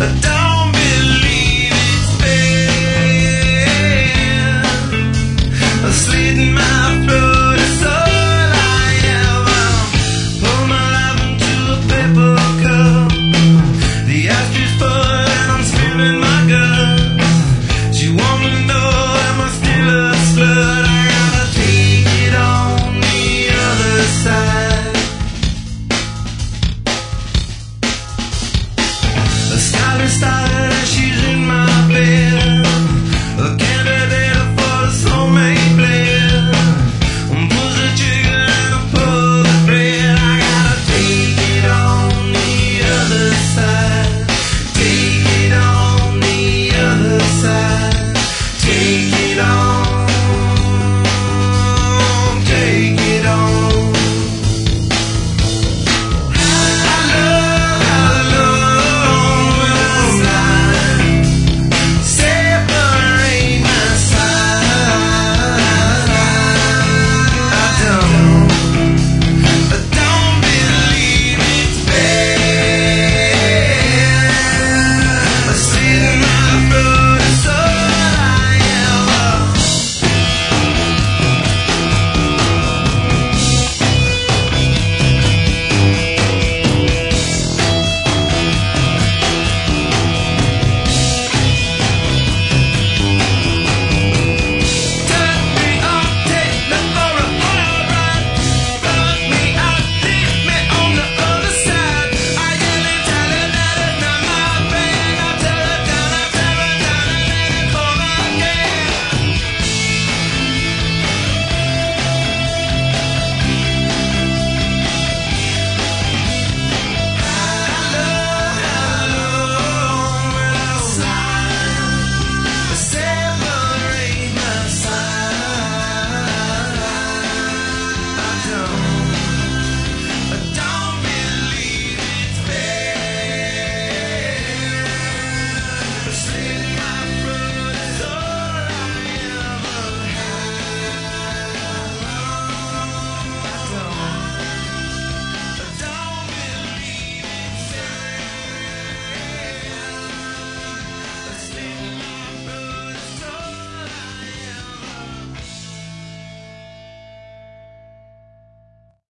don't believe it's fair. Slit in my throat is all I ever. Pour my life into a paper cup. The ashtray full and I'm spilling my guts. She wanna know am I still a slut? I gotta take it on the other side. The skyline started and she